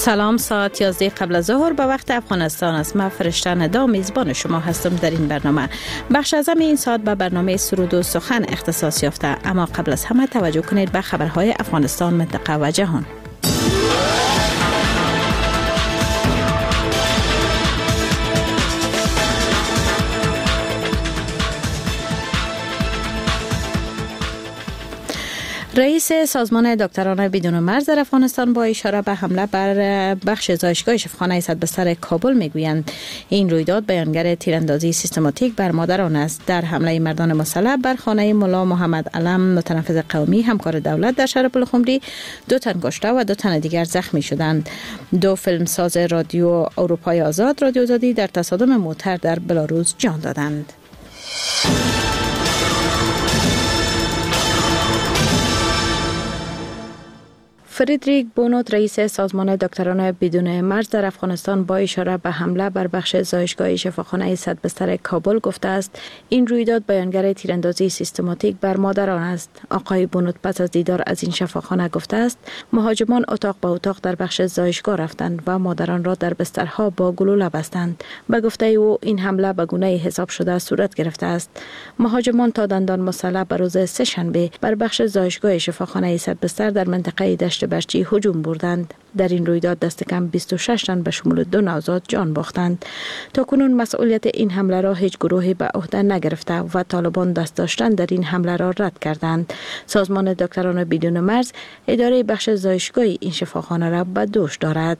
سلام، ساعت 11 قبل از ظهر به وقت افغانستان است. من فرشته ندا میزبان شما هستم در این برنامه. بخش اعظم این ساعت به برنامه سرود و سخن اختصاص یافته، اما قبل از همه توجه کنید به خبرهای افغانستان، منطقه و جهان. رئیس سازمان دکتران بدون مرز در افغانستان با اشاره به حمله بر بخش زایشگاه شفاخانه صدبستر کابل میگویند این رویداد بیانگر تیراندازی سیستماتیک بر مادران است. در حمله مردان مسلح بر خانه ملا محمد علم متنفذ قومی همکار دولت در شهر پلخمری 2 تن کشته و 2 تن دیگر زخمی شدند. 2 فیلمساز رادیو اروپای آزاد رادیو آزادی در تصادم موتر در بلاروس جان دادند. فریدریک بونوت رئیس سازمان دکتران بدون مرز در افغانستان با اشاره به حمله بر بخش زایشگاه شفاخانه صدبستر کابل گفته است این رویداد بیانگر تیراندازی سیستماتیک بر مادران است. آقای بونوت پس از دیدار از این شفاخانه گفته است مهاجمان اتاق به اتاق در بخش زایشگاه رفتند و مادران را در بسترها با گلوله بستند. به گفته او این حمله به گونه حساب شده صورت گرفته است. مهاجمان تا دندان مسلح بر روز سه‌شنبه بر بخش زایشگاه شفاخانه صدبستر در منطقه دشت برچی هجوم بردند. در این رویداد دست کم 26 تن به شمول 2 نوزاد جان باختند. تا کنون مسئولیت این حمله را هیچ گروهی به عهده نگرفته و طالبان دست داشتن در این حمله را رد کردند. سازمان دکتران بدون مرز اداره بخش زایشگاه این شفاخانه را به دوش دارد.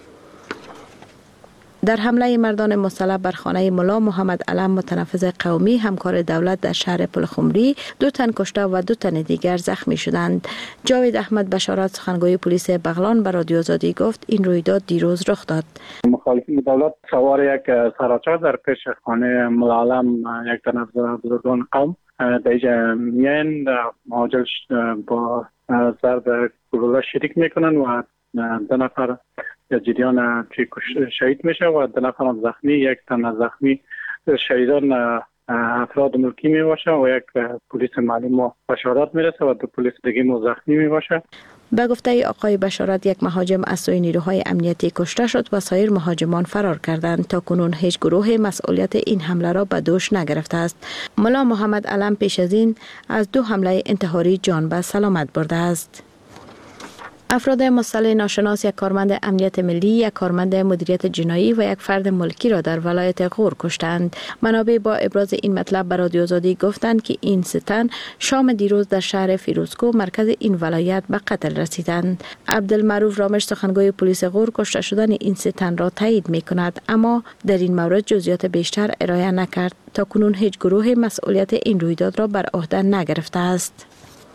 در حمله مردان مسلح بر خانه ملا محمد علم متنفذ قومی همکار دولت در شهر پلخمری 2 تن کشته و 2 تن دیگر زخمی شدند. جاوید احمد بشارت سخنگوی پلیس بغلان به رادیو آزادی گفت این رویداد دیروز رخ داد. مخالفین دولت سوار یک سراچه در پیش خانه ملا علم یک تن از بزرگان قوم در اینجا میان مهاجر با ضرب گلوله شریک میکنن و 2 نفر یا جریان شهید میشه و 2 نفر زخمی. 1 تن زخمی شهیدان افراد ملکی میباشه و 1 پلیس معلوم بشارت میرسه و 2 پلیس دیگه زخمی میباشه. به گفته آقای بشارت یک مهاجم از سوی نیروهای امنیتی کشته شد و سایر مهاجمان فرار کردند. تا کنون هیچ گروه مسئولیت این حمله را به دوش نگرفته است. ملا محمد علم پیش از این از 2 حمله انتحاری جان به سلامت برده است. افراد مسلح ناشناس 1 کارمند امنیت ملی، 1 کارمند مدیریت جنایی و 1 فرد ملکی را در ولایت غور کشتند. منابع با ابراز این مطلب به رادیو آزادی گفتند که این 3 تن شام دیروز در شهر فیروزکو مرکز این ولایت به قتل رسیدند. عبدالمعروف رامش سخنگوی پلیس غور کشته شدن این 3 تن را تایید می‌کند، اما در این مورد جزئیات بیشتر ارائه نکرد. تا کنون هیچ گروه مسئولیت این رویداد را بر عهده نگرفته است.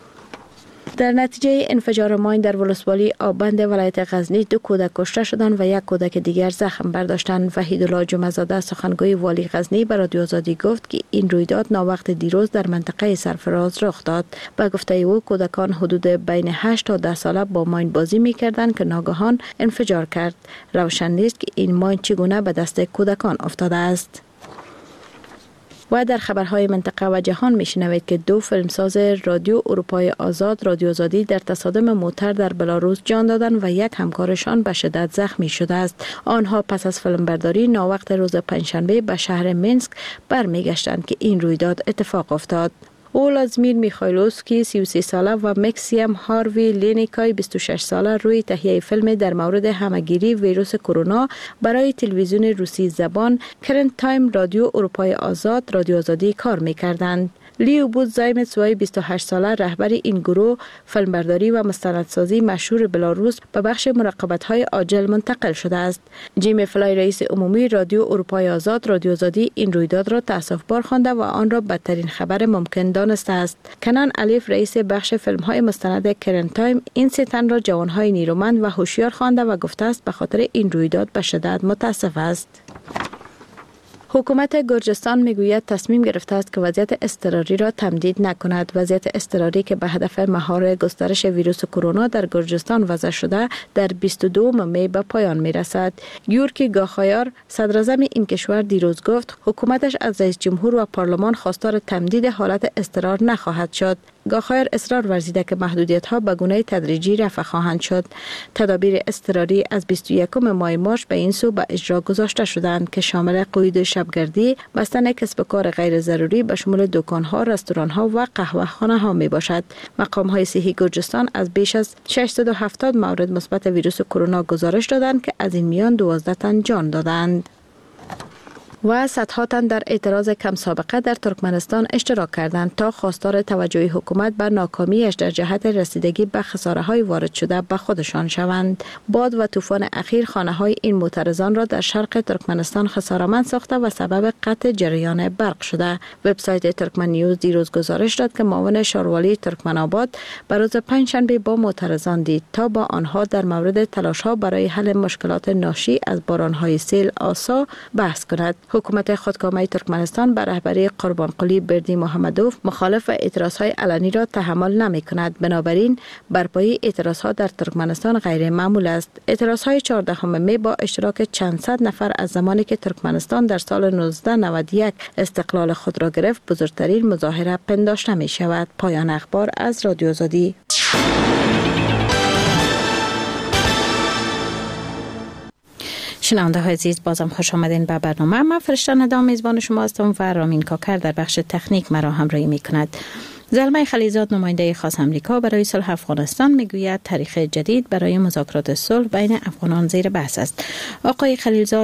در نتیجه انفجار ماین در ولسوالی آبند ولایت غزنی 2 کودک کشته شدند و 1 کودک دیگر زخم برداشتند. وحیدالله جمعه‌زاده سخنگوی والی غزنی به رادیو آزادی گفت که این رویداد ناوقت دیروز در منطقه سرفراز رخ داد. به گفته او کودکان حدود بین 8 تا 10 ساله با ماین بازی می‌کردند که ناگهان انفجار کرد. روشن نیست که این ماین چگونه به دست کودکان افتاده است. و در خبرهای منطقه و جهان میشنوید که 2 فیلمساز رادیو اروپای آزاد رادیو آزادی در تصادم موتر در بلاروس جان دادند و 1 همکارشان به شدت زخمی شده است. آنها پس از فیلمبرداری ناوقت روز پنجشنبه به شهر مینسک برمیگشتند که این رویداد اتفاق افتاد. اولادیمیر میخایلوفسکی 33 ساله و مکسیم هاروی لینیکای 26 ساله روی تهیه فیلم در مورد همهگیری ویروس کرونا برای تلویزیون روسی زبان کرنت تایم رادیو اروپای آزاد رادیو آزادی کار می‌کردند. لیو بود زایمتس وی 28 ساله رهبر این گروه فیلمبرداری و مستندسازی مشهور بلاروس به بخش مراقبت‌های عاجل منتقل شده است. جیم فلای رئیس عمومی رادیو اروپای آزاد رادیو آزادی این رویداد را تأسف‌بار خوانده و آن را بدترین خبر ممکن دانسته است. کنان الیف رئیس بخش فیلم‌های مستند کرنت تایم این 3 تن را جوان‌های نیرومند و هوشیار خوانده و گفته است به خاطر این رویداد به شدت متاسف است. حکومت گرجستان میگوید تصمیم گرفته است که وضعیت اضطراری را تمدید نکند. وضعیت اضطراری که به هدف مهار گسترش ویروس کرونا در گرجستان وضع شده در 22 می به پایان میرسد. یورکی گاخایار صدراعظم این کشور دیروز گفت حکومتش از رئیس جمهور و پارلمان خواستار تمدید حالت اضطرار نخواهد شد. گاخایر اصرار ورزیده که محدودیت‌ها به گونه تدریجی رفع خواهند شد. تدابیر اضطراری از 21 ماه مارس به این سو به اجرا گذاشته شدند که شامل قید شبگردی، بستن کسب و کار غیر ضروری به شمول دکان‌ها، رستوران‌ها و قهوه‌خانه‌ها میباشد. مقام‌های صحی گرجستان از بیش از 670 مورد مثبت ویروس کرونا گزارش دادند که از این میان 12 تن جان دادند. و صدها تن در اعتراض کم سابقه در ترکمنستان اشتراک کردند تا خواستار توجه حکومت بر ناکامیش در جهت رسیدگی به خساره‌های وارد شده به خودشان شوند. باد و طوفان اخیر خانه‌های این معترضان را در شرق ترکمنستان خساره‌مند ساخته و سبب قطع جریان برق شده. وبسایت ترکمن نیوز دیروز گزارش داد که معاون شاروالی ترکمن‌آباد به روز پنجشنبه با معترضان دید تا با آنها در مورد تلاش‌ها برای حل مشکلات ناشی از باران‌های سیل آسا بحث کند. حکومت خودکامه ترکمنستان به رهبری قربانقلی بردی محمدوف مخالف اعتراضهای علنی را تحمل نمی کند. بنابراین برپایی اعتراضها در ترکمنستان غیر معمول است. اعتراضهای 14 می با اشتراک چند صد نفر از زمانی که ترکمنستان در سال 1991 استقلال خود را گرفت بزرگترین مظاهره پنداشته می شود. پایان اخبار از رادیو آزادی. شنونده های عزیز، بازم خوش آمدین به برنامه. من فرشته ندا میزبان شما هستم و رامین کاکر در بخش تکنیک مرا همراهی می کند. زلمه خلیلزاد نماینده خاص امریکا برای صلح افغانستان میگوید تاریخ جدید برای مذاکرات صلح بین افغانان زیر بحث است. آقای خلیلزاد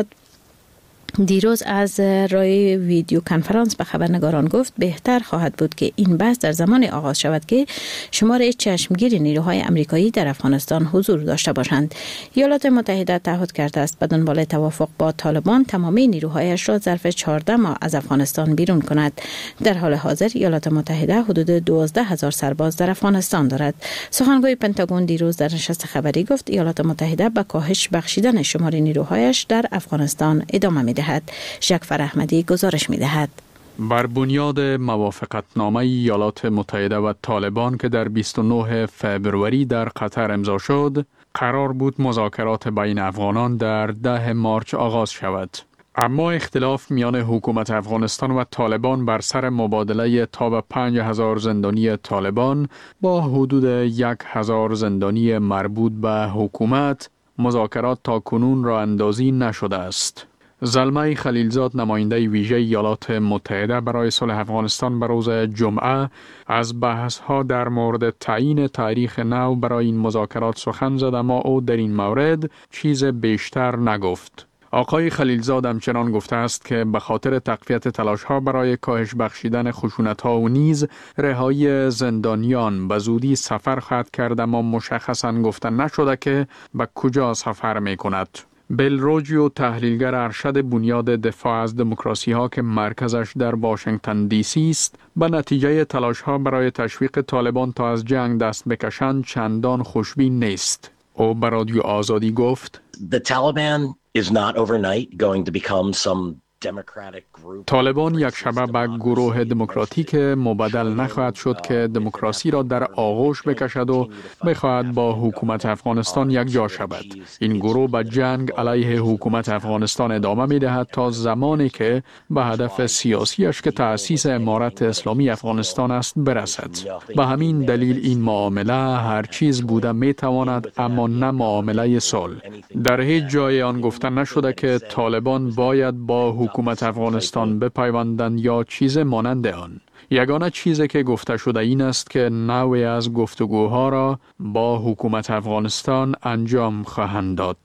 دیروز از رای ویدیو کنفرانس به خبرنگاران گفت بهتر خواهد بود که این بحث در زمان آغاز شود که شمار چشمگیر نیروهای امریکایی در افغانستان حضور داشته باشند. ایالات متحده تعهد کرده است به دنبال توافق با طالبان تمامی نیروهایش را ظرف 14 ماه از افغانستان بیرون کند. در حال حاضر ایالات متحده حدود 12,000 سرباز در افغانستان دارد. سخنگوی پنتاگون دیروز در نشست خبری گفت ایالات متحده به کاهش بخشیدن شمار نیروهایش در افغانستان ادامه می‌دهد. ژاکفر احمدی گزارش می‌دهد. بر بنیاد موافقتنامه ایالات متحده و طالبان که در 29 فبروری در قطر امضا شد، قرار بود مذاکرات بین افغانان در 10 مارس آغاز شود. اما اختلاف میان حکومت افغانستان و طالبان بر سر مبادله تا به 5,000 زندانی طالبان با حدود 1,000 زندانی مربوط به حکومت، مذاکرات تا کنون راه اندازی نشده است. زلمه خلیلزاد نماینده ویژه ایالات متحده برای صلح افغانستان به روز جمعه از بحث‌ها در مورد تعیین تاریخ نو برای این مذاکرات سخن زد، اما او در این مورد چیز بیشتر نگفت. آقای خلیلزاد همچنان گفته است که به خاطر تقویت تلاش‌ها برای کاهش بخشیدن خشونت‌ها و نیز رهایی زندانیان به زودی سفر خواهد کرد، اما مشخصاً گفته نشده که به کجا سفر می‌کند. بیل روجیو، تحلیلگر ارشد بنیاد دفاع از دموکراسی ها که مرکزش در واشنگتن دی سی است، به نتیجه تلاش ها برای تشویق طالبان تا از جنگ دست بکشند چندان خوشبین نیست. او به رادیو آزادی گفت: The Taliban is not overnight going to become some طالبان یک شبه به گروه دموکراتیک مبدل نخواهد شد که دموکراسی را در آغوش بکشد و بخواهد با حکومت افغانستان یک جا شود. این گروه به جنگ علیه حکومت افغانستان ادامه می دهد تا زمانی که به هدف سیاسیش که تأسیس امارت اسلامی افغانستان است برسد. به همین دلیل این معامله هر چیز بوده می تواند، اما نه معامله صلح. در هیچ جای آن گفته نشده که طالبان باید با حکومت افغانستان بپیوندند یا چیز مانند آن. یگانه چیزی که گفته شده این است که نوعی از گفتگوها را با حکومت افغانستان انجام خواهند داد.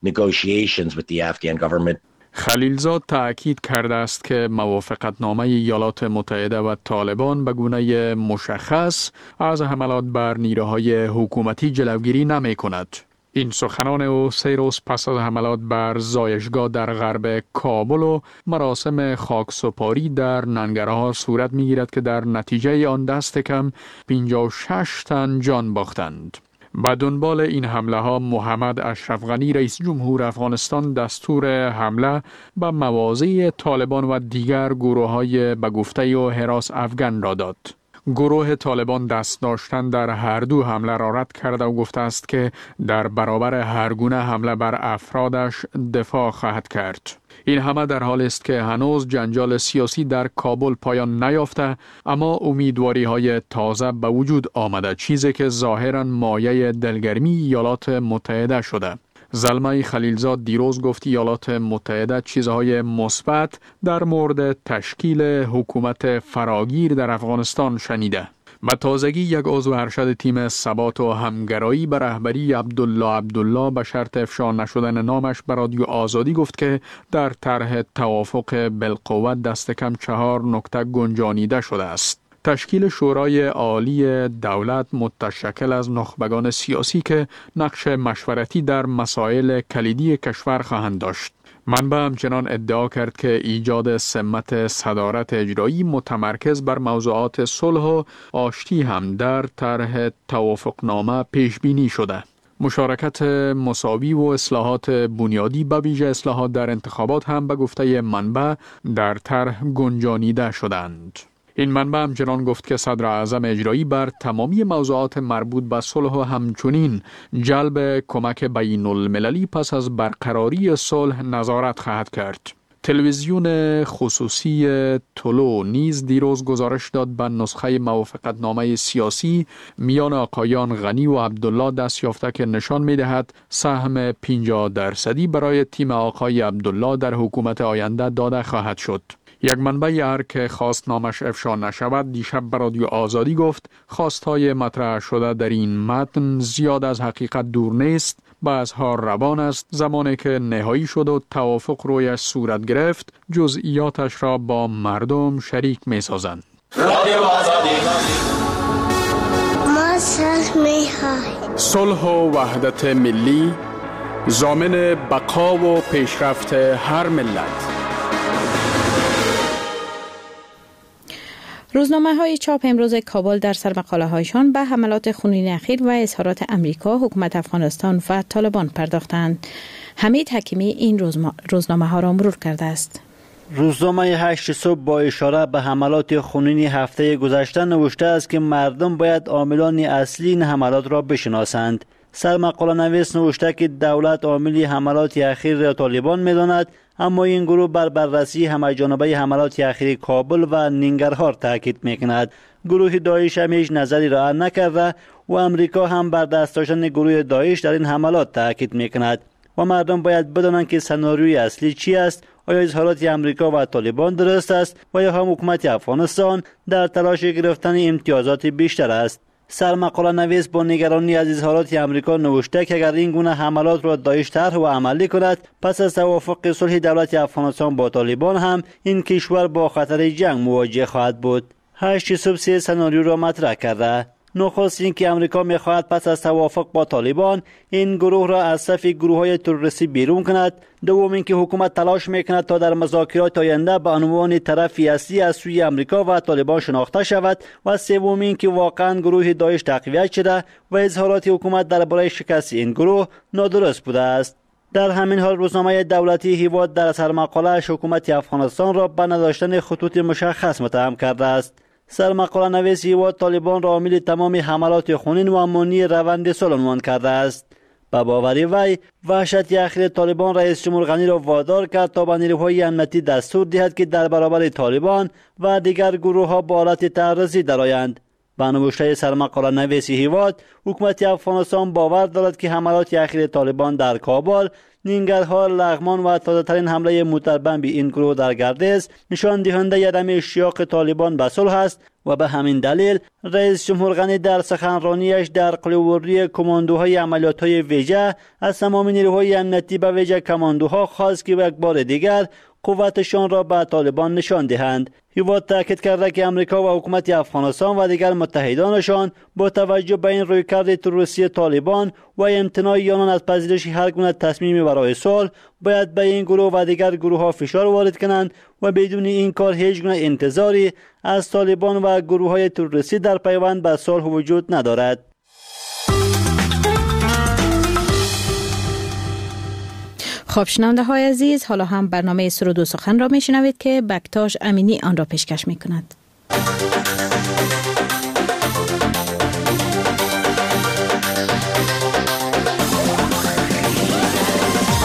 خلیلزاد تأکید کرده است که موافقتنامه ایالات متحده و طالبان به گونه مشخص از حملات بر نیروهای حکومتی جلوگیری نمی کند. این سخنان او 3 روز پس از حملات بر زایشگاه در غرب کابل و مراسم خاکسپاری در ننگرهار صورت می‌گیرد که در نتیجه آن دست کم 56 تن جان باختند. به دنبال این حمله ها محمد اشرف غنی رئیس جمهور افغانستان دستور حمله به مواضع طالبان و دیگر گروه‌های به گفته و هراس افغان را داد. گروه طالبان دست داشتن در هر دو حمله را رد کرده و گفته است که در برابر هر گونه حمله بر افرادش دفاع خواهد کرد. این همه در حالی است که هنوز جنجال سیاسی در کابل پایان نیافته، اما امیدواری های تازه به وجود آمده، چیزی که ظاهراً مایه دلگرمی ایالات متحده شده. زلمه خلیلزاد دیروز گفت ایالات متحده چیزهای مثبت در مورد تشکیل حکومت فراگیر در افغانستان شنیده. به تازگی یک عضو ارشد تیم ثبات و همگرایی به رهبری عبدالله به شرط افشا نشدن نامش به رادیو آزادی گفت که در طرح توافق بالقوت دست کم 4 نکته گنجانیده شده است. تشکیل شورای عالی دولت متشکل از نخبگان سیاسی که نقش مشورتی در مسائل کلیدی کشور خواهند داشت. منبع همچنان ادعا کرد که ایجاد سمت صدارت اجرایی متمرکز بر موضوعات صلح و آشتی هم در طرح توافقنامه پیش بینی شده. مشارکت مساوی و اصلاحات بنیادی به ویژه اصلاحات در انتخابات هم به گفته منبع در طرح گنجانیده شدند. این منبع همچنان گفت که صدر اعظم اجرایی بر تمامی موضوعات مربوط به صلح و همچنین جلب کمک بین المللی پس از برقراری صلح نظارت خواهد کرد. تلویزیون خصوصی طلوع نیز دیروز گزارش داد به نسخه موافقتنامه سیاسی میان آقایان غنی و عبدالله دست یافته که نشان می‌دهد سهم 50% برای تیم آقای عبدالله در حکومت آینده داده خواهد شد. یک منبع ار که خواست نامش افشا نشود دیشب به رادیو آزادی گفت خواستهای مطرح شده در این متن زیاد از حقیقت دور نیست، بعضها روان است، زمانی که نهایی شد و توافق رویش صورت گرفت جزئیاتش را با مردم شریک می سازند. رادیو آزادی ما صلح و وحدت ملی ضامن بقا و پیشرفت هر ملت. روزنامه‌های چاپ امروز کابل در سرمقاله هایشان به حملات خونین اخیر و اظهارات امریکا، حکومت افغانستان و طالبان پرداختند. حمید حکیمی این روزنامه‌ها را مرور کرده است. روزنامه 8 صبح با اشاره به حملات خونین هفته گذشته نوشته است که مردم باید عاملان اصلی این حملات را بشناسند. سرمقاله نویس نوشته که دولت عامل حملات اخیر طالبان می‌داند، اما این گروه بر بررسی همه‌جانبه حملات اخیر کابل و ننگرهار تاکید می‌کند. گروه داعش همیشه نظری را نکرده و امریکا هم بر دست داشتن گروه داعش در این حملات تاکید می‌کند و مردم باید بدانند که سناریوی اصلی چی است. آیا اظهارات امریکا و طالبان درست است و یا هم حکومت افغانستان در تلاش گرفتن امتیازات بیشتر است؟ سرمقاله نویس با نگرانی از اظهارات امریکا نوشته که اگر این گونه حملات را داعش طرح و عملی کند، پس از توافق صلح دولت افغانستان با طالبان هم این کشور با خطر جنگ مواجه خواهد بود. 8 صبح 3 سناریو را مطرح کرده. نخست این که امریکا می‌خواهد پس از توافق با طالبان این گروه را از صف گروه‌های تروریستی بیرون کند. دوم این که حکومت تلاش می‌کند تا در مذاکرات آینده به عنوان طرفی اصلی از سوی امریکا و طالبان شناخته شود و سوم این که واقعاً گروه داعش تقویت شده و اظهارات حکومت درباره شکست این گروه نادرست بوده است. در همین حال روزنامه دولتی هیواد در سرمقاله‌اش حکومت افغانستان را به نداشتن خطوط مشخص متهم کرده است. سرمقاله نویس هیواد طالبان را عامل تمام حملات خونین و امانی روند صلح عنوان کرده است. به باور وی وحشت اخیر طالبان رئیس جمهور غنی را وادار کرد تا به نیروهای امنیتی دستور دهد که در برابر طالبان و دیگر گروه‌ها با حالت تعرضی درآیند. به نوشته سرمقاله نویس هیواد، حکومت افغانستان باور دارد که حملات اخیر طالبان در کابل، ننگرهار، لغمان و تازه‌ترین حمله موتربمب این گروه در گردیز نشان دهنده عدم اشتیاق طالبان به صلح است و به همین دلیل رئیس جمهور غنی در سخنرانیش در قله‌وری کماندوهای عملیات‌های ویژه از تمام نیروهای امنیتی به ویژه کماندوها خواست که یک بار دیگر قوتشان را به طالبان نشان دهند. هیواد تاکید کرده که امریکا و حکومت افغانستان و دیگر متحدانشان با توجه به این رویکرد تروریستی طالبان و امتناع آنان از پذیرش هر گونه تصمیم برای صلح باید به این گروه و دیگر گروه‌ها فشار وارد کنند و بدون این کار هیچ گونه انتظاری از طالبان و گروه‌های تروریستی در پیوند به صلح وجود ندارد. خب شنونده های عزیز، حالا هم برنامه سرود و سخن را میشنوید که بکتاش امینی آن را پیشکش میکند.